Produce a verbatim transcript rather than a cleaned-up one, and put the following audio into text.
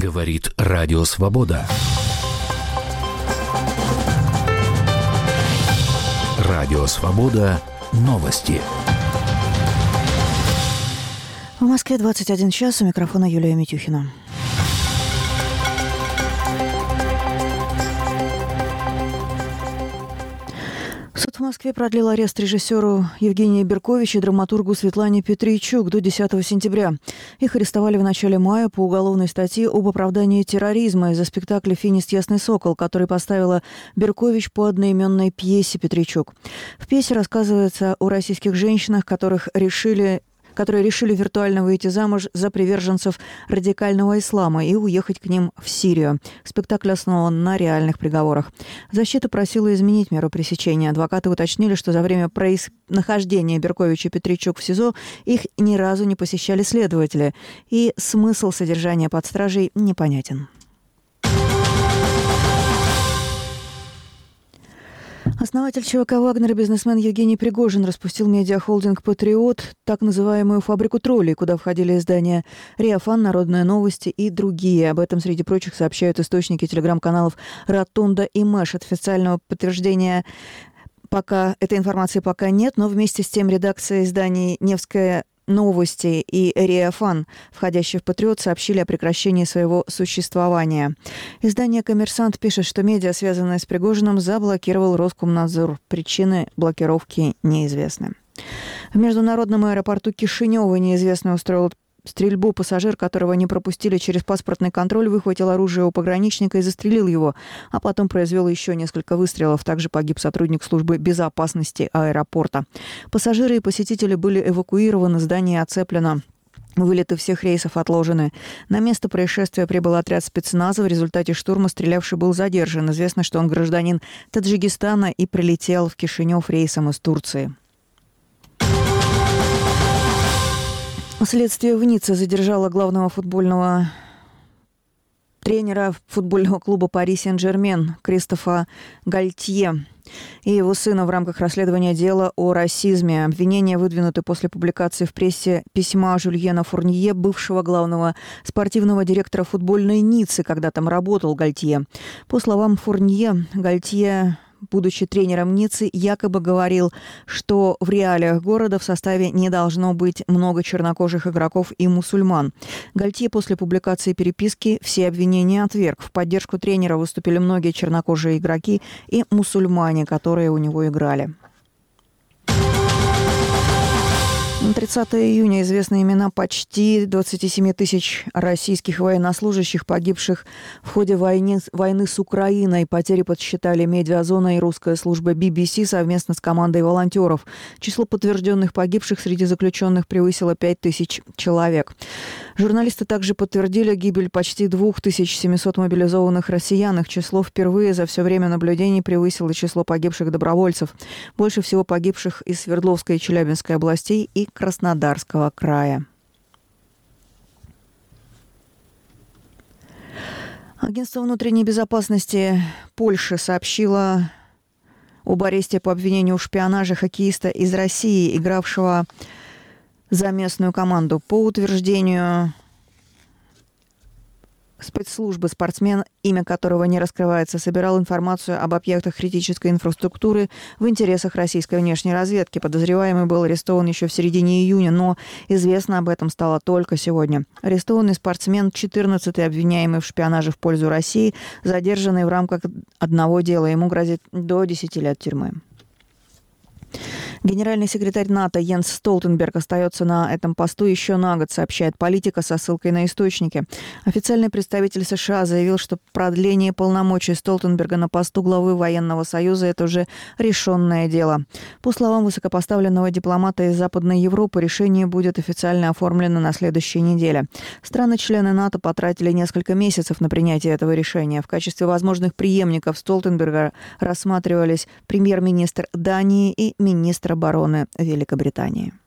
Говорит Радио Свобода. Радио Свобода. Новости. В Москве двадцать один час. У микрофона Юлия Митюхина. Суд в Москве продлил арест режиссеру Евгению Берковичу и драматургу Светлане Петрийчук до десятого сентября. Их арестовали в начале мая по уголовной статье об оправдании терроризма из-за спектакля «Финист. Ясный сокол», который поставила Беркович по одноименной пьесе Петрийчук. В пьесе рассказывается о российских женщинах, которых решили... которые решили виртуально выйти замуж за приверженцев радикального ислама и уехать к ним в Сирию. Спектакль основан на реальных приговорах. Защита просила изменить меру пресечения. Адвокаты уточнили, что за время проис... нахождения Берковича и Петрийчук в СИЗО их ни разу не посещали следователи, и смысл содержания под стражей непонятен. Основатель ЧВК «Вагнер» и бизнесмен Евгений Пригожин распустил медиахолдинг «Патриот», так называемую фабрику троллей, куда входили издания «Реафан», «Народные новости» и другие. Об этом, среди прочих, сообщают источники телеграм-каналов «Ротонда» и «Мэш». Официального подтверждения пока этой информации пока нет, но вместе с тем редакция изданий «Невская новости» и «Реафан», входящие в «Патриот», сообщили о прекращении своего существования. Издание «Коммерсант» пишет, что медиа, связанное с Пригожиным, заблокировал Роскомнадзор. Причины блокировки неизвестны. В международном аэропорту Кишинева неизвестный устроил стрельбу. Пассажир, которого не пропустили через паспортный контроль, выхватил оружие у пограничника и застрелил его, а потом произвел еще несколько выстрелов. Также погиб сотрудник службы безопасности аэропорта. Пассажиры и посетители были эвакуированы, здание оцеплено. Вылеты всех рейсов отложены. На место происшествия прибыл отряд спецназа. В результате штурма стрелявший был задержан. Известно, что он гражданин Таджикистана и прилетел в Кишинев рейсом из Турции. Следствие в Ницце задержало главного футбольного тренера футбольного клуба «Пари Сен-Жермен» Кристофа Гальтье и его сына в рамках расследования дела о расизме. Обвинения выдвинуты после публикации в прессе письма Жюльена Фурнье, бывшего главного спортивного директора футбольной Ниццы, когда там работал Гальтье. По словам Фурнье, Гальтье, будучи тренером Ниццы, якобы говорил, что в реалиях города в составе не должно быть много чернокожих игроков и мусульман. Гальтье после публикации переписки все обвинения отверг. В поддержку тренера выступили многие чернокожие игроки и мусульмане, которые у него играли. На тридцатого июня известны имена почти двадцати семи тысяч российских военнослужащих, погибших в ходе войны, войны с Украиной. Потери подсчитали «Медиазона» и русская служба би би си совместно с командой волонтеров. Число подтвержденных погибших среди заключенных превысило пять тысяч человек. Журналисты также подтвердили гибель почти двух тысяч семисот мобилизованных россиян. Их число впервые за все время наблюдений превысило число погибших добровольцев. Больше всего погибших из Свердловской и Челябинской областей и Краснодарского края. Агентство внутренней безопасности Польши сообщило об аресте по обвинению в шпионаже хоккеиста из России, игравшего за местную команду. По утверждению спецслужбы, спортсмен, имя которого не раскрывается, собирал информацию об объектах критической инфраструктуры в интересах российской внешней разведки. Подозреваемый был арестован еще в середине июня, но известно об этом стало только сегодня. Арестованный спортсмен, четырнадцатый обвиняемый в шпионаже в пользу России, задержанный в рамках одного дела. Ему грозит до десяти лет тюрьмы. Генеральный секретарь НАТО Йенс Столтенберг остается на этом посту еще на год, сообщает «Политика» со ссылкой на источники. Официальный представитель США заявил, что продление полномочий Столтенберга на посту главы военного союза – это уже решенное дело. По словам высокопоставленного дипломата из Западной Европы, решение будет официально оформлено на следующей неделе. Страны-члены НАТО потратили несколько месяцев на принятие этого решения. В качестве возможных преемников Столтенберга рассматривались премьер-министр Дании и министр обороны Великобритании.